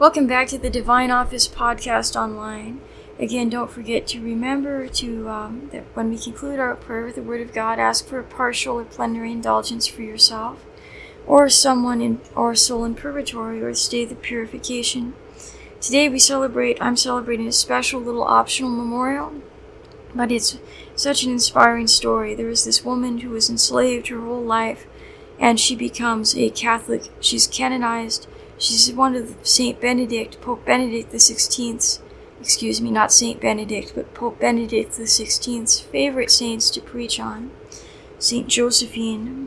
Welcome back to the Divine Office Podcast Online. Again, don't forget to remember that when we conclude our prayer with the Word of God, ask for a partial or plenary indulgence for yourself, or someone or soul in purgatory, or the state of purification. Today I'm celebrating a special little optional memorial, but it's such an inspiring story. There is this woman who was enslaved her whole life, and she becomes a Catholic. She's canonized. She's one of Pope Benedict XVI, not Saint Benedict, but Pope Benedict XVI's favorite saints to preach on. Saint Josephine,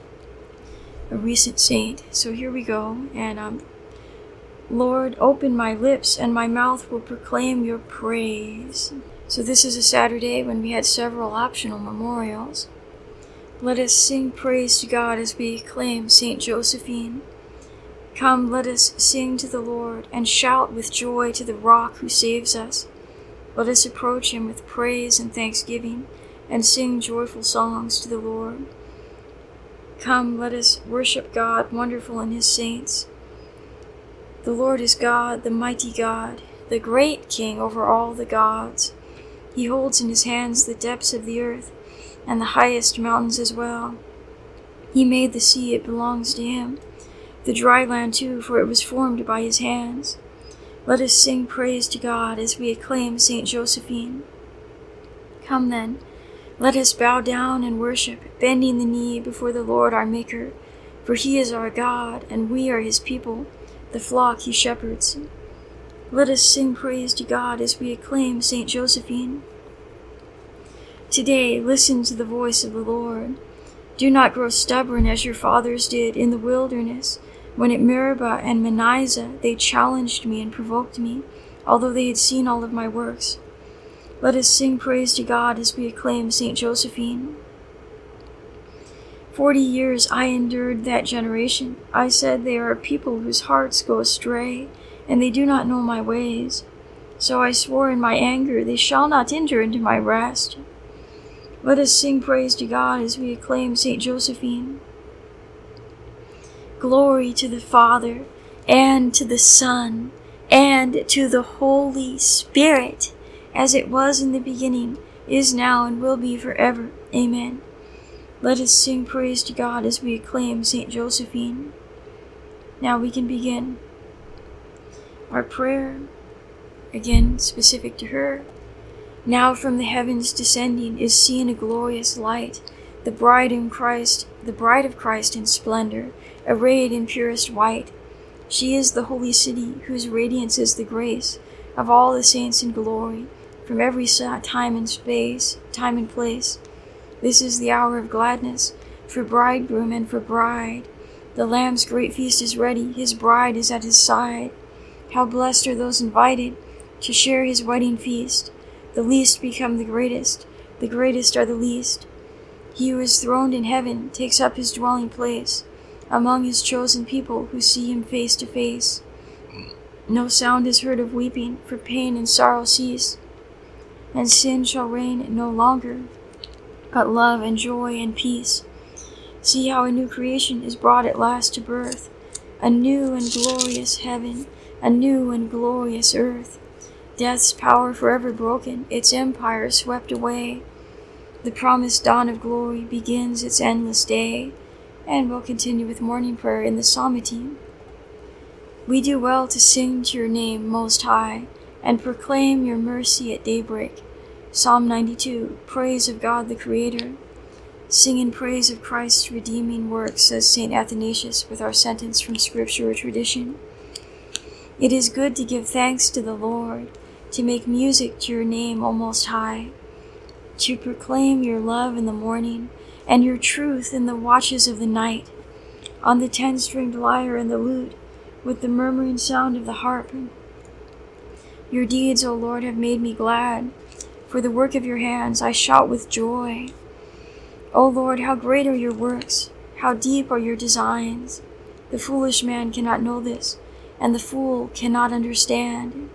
a recent saint. So here we go. And Lord, open my lips and my mouth will proclaim your praise. So this is a Saturday when we had several optional memorials. Let us sing praise to God as we acclaim Saint Josephine. Come, let us sing to the Lord, and shout with joy to the Rock who saves us. Let us approach him with praise and thanksgiving, and sing joyful songs to the Lord. Come, let us worship God, wonderful in his saints. The Lord is God, the mighty God, the great King over all the gods. He holds in his hands the depths of the earth, and the highest mountains as well. He made the sea, it belongs to him. The dry land too, for it was formed by his hands. Let us sing praise to God as we acclaim Saint Josephine. Come then, let us bow down and worship, bending the knee before the Lord our Maker, for he is our God, and we are his people, the flock he shepherds. Let us sing praise to God as we acclaim Saint Josephine. Today, listen to the voice of the Lord. Do not grow stubborn as your fathers did in the wilderness, when at Meribah and Manasseh they challenged me and provoked me, although they had seen all of my works. Let us sing praise to God as we acclaim Saint Josephine. 40 years I endured that generation. I said, they are a people whose hearts go astray, and they do not know my ways. So I swore in my anger, they shall not enter into my rest. Let us sing praise to God as we acclaim Saint Josephine. Glory to the Father, and to the Son, and to the Holy Spirit, as it was in the beginning, is now, and will be forever. Amen. Let us sing praise to God as we acclaim Saint Josephine. Now we can begin our prayer, again specific to her. Now from the heavens descending is seen a glorious light, the bride of Christ in splendor, arrayed in purest white. She is the holy city, whose radiance is the grace of all the saints in glory, from every time and place. This is the hour of gladness, for bridegroom and for bride. The Lamb's great feast is ready, his bride is at his side. How blessed are those invited to share his wedding feast. The least become the greatest are the least. He who is throned in heaven takes up his dwelling place among his chosen people who see him face to face. No sound is heard of weeping, for pain and sorrow cease, and sin shall reign no longer, but love and joy and peace. See how a new creation is brought at last to birth, a new and glorious heaven, a new and glorious earth. Death's power forever broken, its empire swept away. The promised dawn of glory begins its endless day, and we'll continue with morning prayer in the Psalmody. We do well to sing to your name, Most High, and proclaim your mercy at daybreak. Psalm 92, praise of God the Creator. Sing in praise of Christ's redeeming work, says St. Athanasius with our sentence from Scripture or tradition. It is good to give thanks to the Lord, to make music to your name, O Most High, to proclaim your love in the morning, and your truth in the watches of the night, on the 10-stringed lyre and the lute, with the murmuring sound of the harp. Your deeds, O Lord, have made me glad. For the work of your hands I shout with joy. O Lord, how great are your works, how deep are your designs. The foolish man cannot know this, and the fool cannot understand.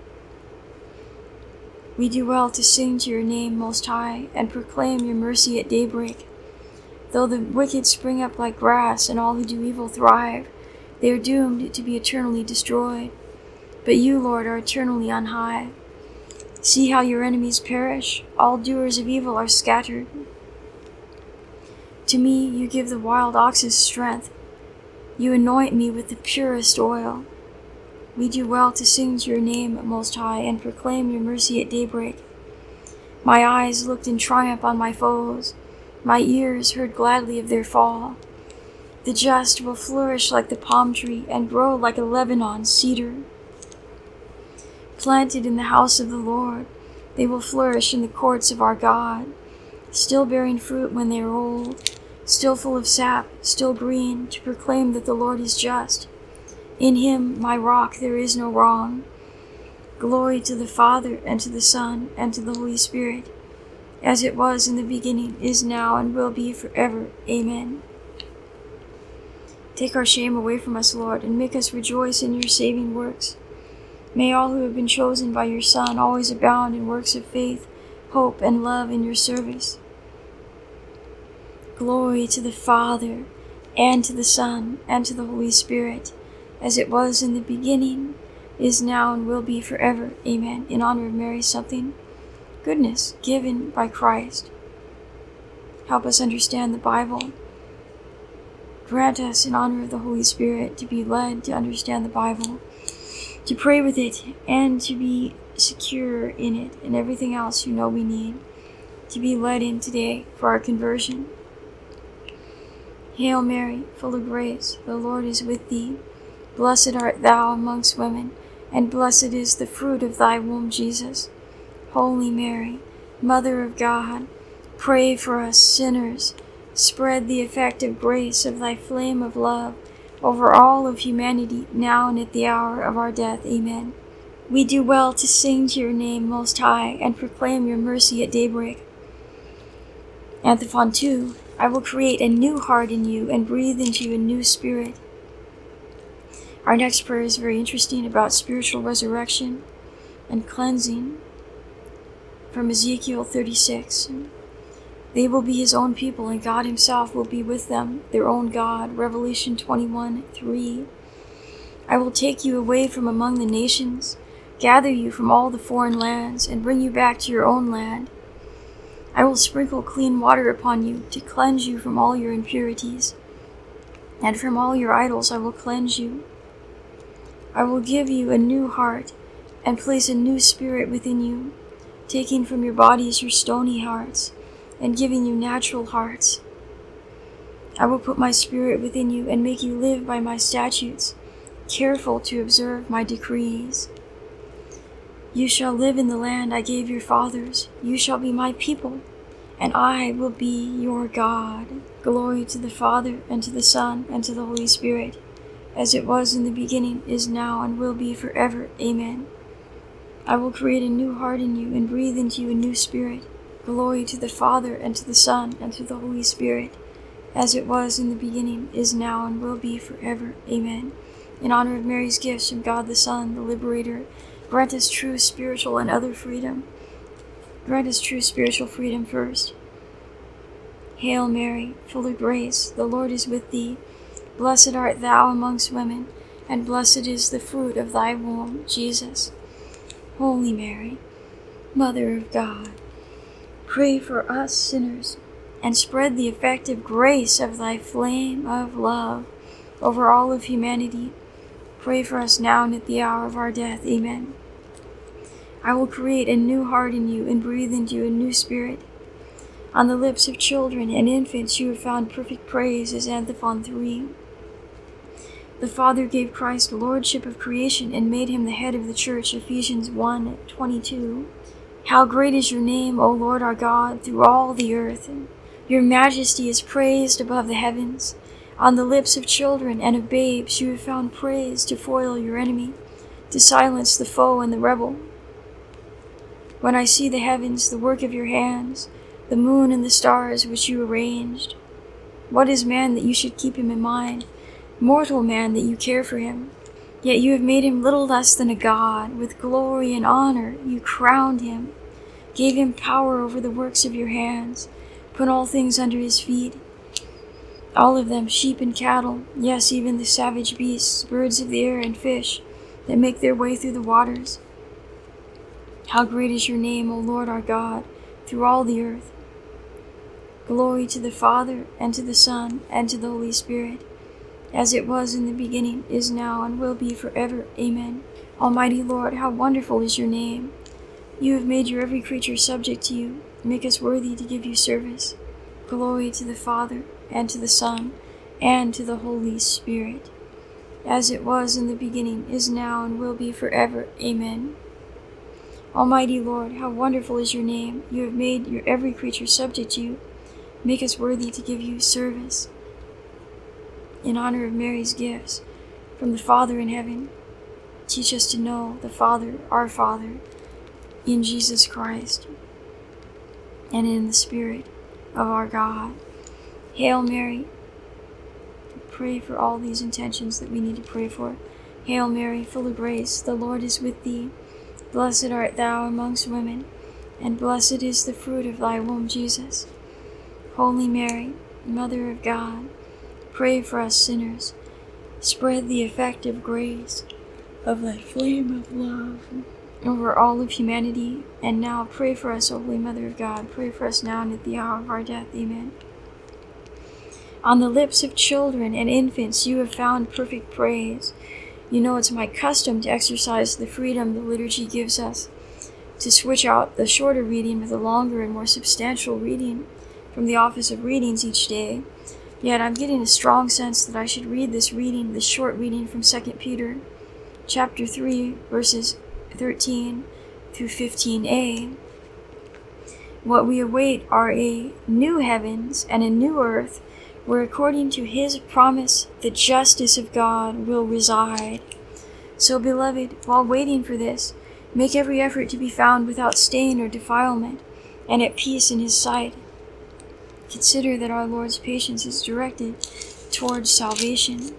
We do well to sing to your name, Most High, and proclaim your mercy at daybreak. Though the wicked spring up like grass, and all who do evil thrive, they are doomed to be eternally destroyed. but you, Lord, are eternally on high. See how your enemies perish. All doers of evil are scattered. To me you give the wild ox's strength. You anoint me with the purest oil. We do well to sing to your name, Most High, and proclaim your mercy at daybreak. My eyes looked in triumph on my foes. My ears heard gladly of their fall. The just will flourish like the palm tree and grow like a Lebanon cedar. Planted in the house of the Lord, they will flourish in the courts of our God, still bearing fruit when they are old, still full of sap, still green, to proclaim that the Lord is just. In him, my rock, there is no wrong. Glory to the Father, and to the Son, and to the Holy Spirit, as it was in the beginning, is now, and will be forever. Amen. Take our shame away from us, Lord, and make us rejoice in your saving works. May all who have been chosen by your Son always abound in works of faith, hope, and love in your service. Glory to the Father, and to the Son, and to the Holy Spirit, as it was in the beginning, is now, and will be forever. Amen. In honor of Mary, something. Goodness given by Christ. Help us understand the Bible. Grant us, in honor of the Holy Spirit, to be led to understand the Bible, to pray with it, and to be secure in it, and everything else you know we need to be led in today for our conversion. Hail Mary, full of grace, the Lord is with thee. Blessed art thou amongst women, and blessed is the fruit of thy womb, Jesus. Holy Mary, Mother of God, pray for us sinners. Spread the effective grace of thy flame of love over all of humanity, now and at the hour of our death. Amen. We do well to sing to your name, Most High, and proclaim your mercy at daybreak. Antiphon 2. I will create a new heart in you and breathe into you a new spirit. Our next prayer is very interesting, about spiritual resurrection and cleansing, from Ezekiel 36. They will be his own people, and God himself will be with them, their own God. Revelation 21:3. I will take you away from among the nations, gather you from all the foreign lands, and bring you back to your own land. I will sprinkle clean water upon you, to cleanse you from all your impurities, and from all your idols I will cleanse you. I will give you a new heart, and place a new spirit within you, taking from your bodies your stony hearts, and giving you natural hearts. I will put my spirit within you, and make you live by my statutes, careful to observe my decrees. You shall live in the land I gave your fathers. You shall be my people, and I will be your God. Glory to the Father, and to the Son, and to the Holy Spirit, as it was in the beginning, is now, and will be forever. Amen. I will create a new heart in you, and breathe into you a new spirit. Glory to the Father, and to the Son, and to the Holy Spirit, as it was in the beginning, is now, and will be forever. Amen. In honor of Mary's gifts from God the Son, the Liberator, grant us true spiritual and other freedom. Grant us true spiritual freedom first. Hail Mary, full of grace, the Lord is with thee. Blessed art thou amongst women, and blessed is the fruit of thy womb, Jesus. Holy Mary, Mother of God, pray for us sinners, and spread the effective grace of thy flame of love over all of humanity. Pray for us now and at the hour of our death. Amen. I will create a new heart in you, and breathe into you a new spirit. On the lips of children and infants you have found perfect praise, as Antiphon 3. The Father gave Christ lordship of creation, and made him the head of the church. Ephesians 1:22. How great is your name, O Lord our God, through all the earth. Your majesty is praised above the heavens. On the lips of children and of babes you have found praise, to foil your enemy, to silence the foe and the rebel. When I see the heavens, the work of your hands, the moon and the stars which you arranged, what is man that you should keep him in mind, mortal man that you care for him? Yet you have made him little less than a god. With glory and honor you crowned him, gave him power over the works of your hands, put all things under his feet, all of them, sheep and cattle, yes, even the savage beasts, birds of the air and fish, that make their way through the waters. How great is your name, O Lord our God, through all the earth. Glory to the Father, and to the Son, and to the Holy Spirit, as it was in the beginning, is now, and will be forever. Amen. Almighty Lord, how wonderful is your name. You have made your every creature subject to you. Make us worthy to give you service. Glory to the Father, and to the Son, and to the Holy Spirit, as it was in the beginning, is now, and will be forever. Amen. Almighty Lord, how wonderful is your name. You have made your every creature subject to you. Make us worthy to give you service. In honor of Mary's gifts from the Father in heaven, teach us to know the Father, our Father, in Jesus Christ, and in the Spirit of our God. Hail Mary. Pray for all these intentions that we need to pray for. Hail Mary, full of grace, the Lord is with thee. Blessed art thou amongst women, and blessed is the fruit of thy womb, Jesus. Holy Mary, Mother of God, pray for us sinners. Spread the effective grace of thy flame of love over all of humanity. And now pray for us, O Holy Mother of God. Pray for us now and at the hour of our death. Amen. On the lips of children and infants you have found perfect praise. You know it's my custom to exercise the freedom the liturgy gives us, to switch out the shorter reading with a longer and more substantial reading from the Office of Readings each day. Yet I'm getting a strong sense that I should read this short reading from 2 Peter, chapter 3, verses 13 through 15a. What we await are a new heavens and a new earth, where according to his promise the justice of God will reside. So, beloved, while waiting for this, make every effort to be found without stain or defilement, and at peace in his sight. Consider that our Lord's patience is directed towards salvation.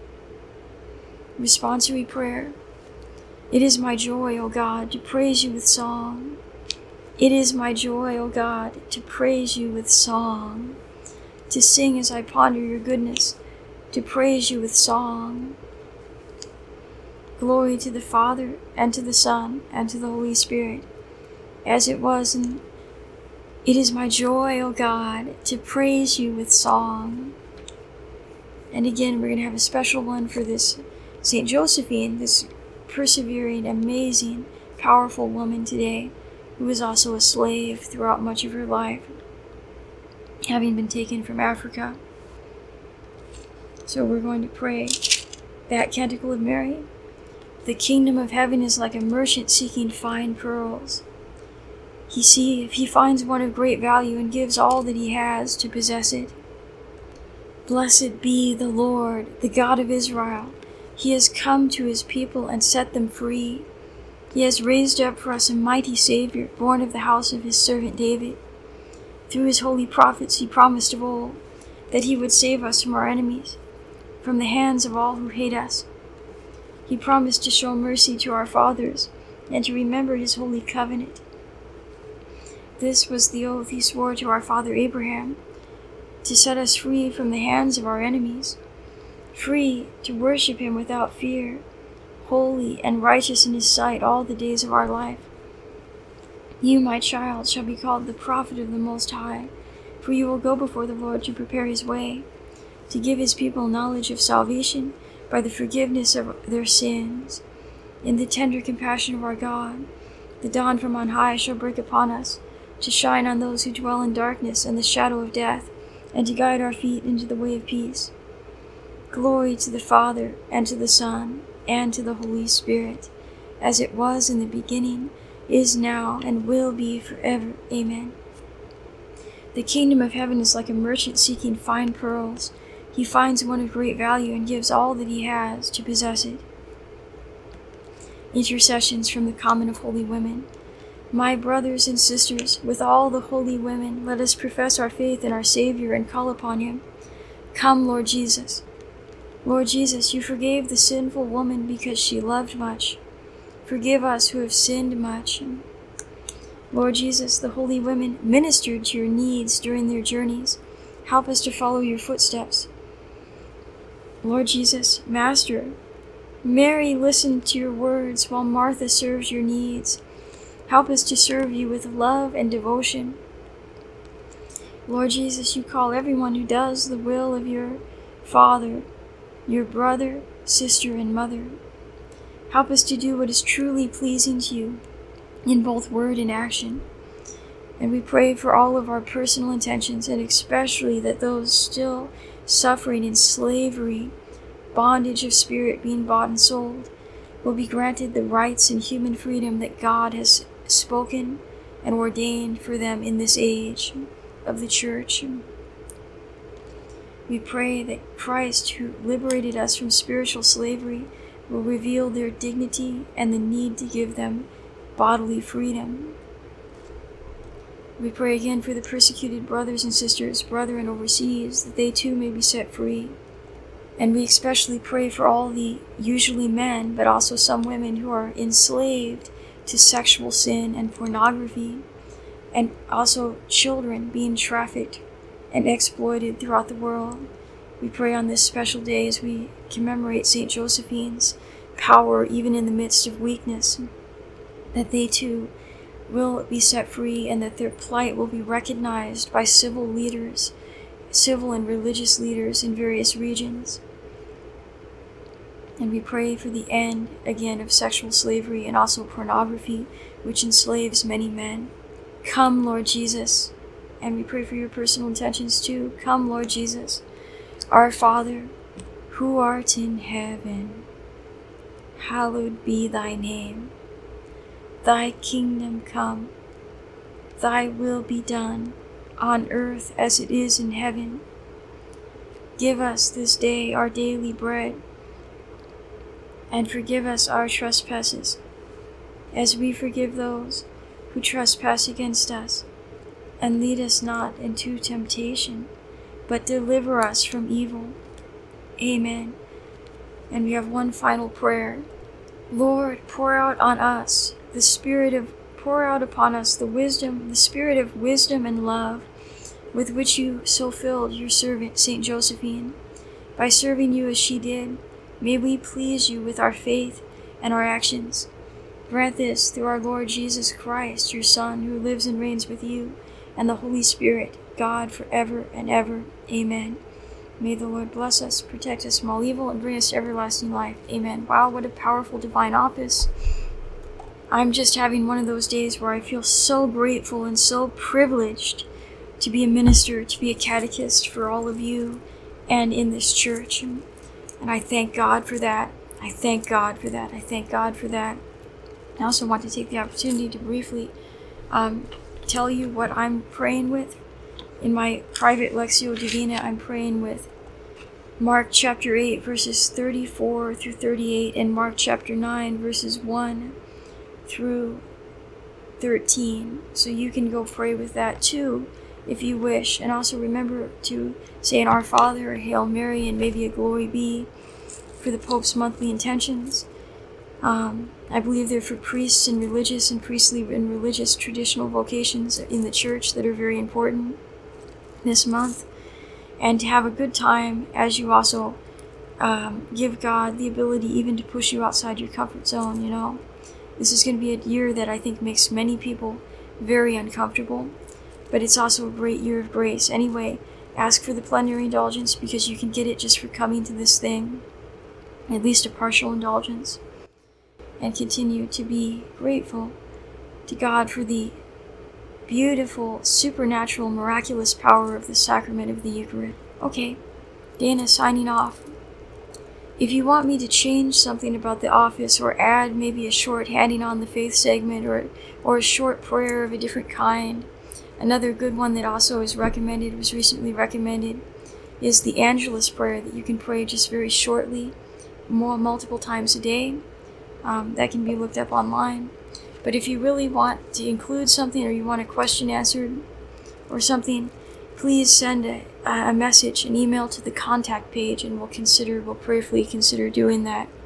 Responsory prayer. It is my joy, O God, to praise you with song. It is my joy, O God, to praise you with song. To sing as I ponder your goodness, to praise you with song. Glory to the Father, and to the Son, and to the Holy Spirit, as it was in... It is my joy, O God, to praise you with song. And again, we're going to have a special one for this St. Josephine, this persevering, amazing, powerful woman today, who was also a slave throughout much of her life, having been taken from Africa. So we're going to pray that Canticle of Mary. The kingdom of heaven is like a merchant seeking fine pearls. If he finds one of great value and gives all that he has to possess it. Blessed be the Lord, the God of Israel. He has come to his people and set them free. He has raised up for us a mighty Savior, born of the house of his servant David. Through his holy prophets he promised of old that he would save us from our enemies, from the hands of all who hate us. He promised to show mercy to our fathers and to remember his holy covenant. This was the oath he swore to our father Abraham, to set us free from the hands of our enemies, free to worship him without fear, holy and righteous in his sight all the days of our life. You, my child, shall be called the prophet of the Most High, for you will go before the Lord to prepare his way, to give his people knowledge of salvation by the forgiveness of their sins. In the tender compassion of our God, the dawn from on high shall break upon us, to shine on those who dwell in darkness and the shadow of death, and to guide our feet into the way of peace. Glory to the Father, and to the Son, and to the Holy Spirit, as it was in the beginning, is now, and will be forever. Amen. The kingdom of heaven is like a merchant seeking fine pearls. He finds one of great value and gives all that he has to possess it. Intercessions from the Common of Holy Women. My brothers and sisters, with all the holy women, let us profess our faith in our Savior and call upon him. Come, Lord Jesus. Lord Jesus, you forgave the sinful woman because she loved much. Forgive us who have sinned much. Lord Jesus, the holy women ministered to your needs during their journeys. Help us to follow your footsteps. Lord Jesus, Master, Mary listened to your words while Martha serves your needs. Help us to serve you with love and devotion. Lord Jesus, you call everyone who does the will of your Father, your brother, sister, and mother. Help us to do what is truly pleasing to you in both word and action. And we pray for all of our personal intentions, and especially that those still suffering in slavery, bondage of spirit, being bought and sold, will be granted the rights and human freedom that God has spoken and ordained for them in this age of the church. We pray that Christ, who liberated us from spiritual slavery, will reveal their dignity and the need to give them bodily freedom. We pray again for the persecuted brothers and sisters, brethren overseas, that they too may be set free. And we especially pray for all the usually men, but also some women who are enslaved to sexual sin and pornography, and also children being trafficked and exploited throughout the world. We pray on this special day as we commemorate St. Josephine's power even in the midst of weakness, that they too will be set free, and that their plight will be recognized by civil leaders, civil and religious leaders in various regions. And we pray for the end, again, of sexual slavery and also pornography, which enslaves many men. Come, Lord Jesus. And we pray for your personal intentions too. Come, Lord Jesus. Our Father, who art in heaven, hallowed be thy name. Thy kingdom come. Thy will be done, on earth as it is in heaven. Give us this day our daily bread, and forgive us our trespasses, as we forgive those who trespass against us. And lead us not into temptation, but deliver us from evil. Amen. And we have one final prayer. Lord, pour out on us pour out upon us the spirit of wisdom and love, with which you so filled your servant Saint Josephine. By serving you as she did, may we please you with our faith and our actions. Grant this through our Lord Jesus Christ, your Son, who lives and reigns with you, and the Holy Spirit, God, forever and ever. Amen. May the Lord bless us, protect us from all evil, and bring us to everlasting life. Amen. Wow, what a powerful divine office. I'm just having one of those days where I feel so grateful and so privileged to be a minister, to be a catechist for all of you and in this church. And I thank God for that. I thank God for that. I thank God for that. I also want to take the opportunity to briefly tell you what I'm praying with. In my private Lectio Divina, I'm praying with Mark chapter 8, verses 34 through 38, and Mark chapter 9, verses 1 through 13. So you can go pray with that too, if you wish. And also remember to say an Our Father, a Hail Mary, and maybe a Glory Be for the Pope's monthly intentions. I believe they're for priests and religious and priestly and religious traditional vocations in the church that are very important this month. And to have a good time as you also give God the ability even to push you outside your comfort zone, you know. This is going to be a year that I think makes many people very uncomfortable, but it's also a great year of grace. Anyway, ask for the plenary indulgence, because you can get it just for coming to this thing, at least a partial indulgence, and continue to be grateful to God for the beautiful, supernatural, miraculous power of the sacrament of the Eucharist. Okay, Dana signing off. If you want me to change something about the office, or add maybe a short handing on the faith segment, or a short prayer of a different kind, another good one that also was recently recommended, is the Angelus prayer that you can pray just very shortly, multiple times a day. That can be looked up online. But if you really want to include something, or you want a question answered or something, please send a message, an email to the contact page, and we'll prayerfully consider doing that.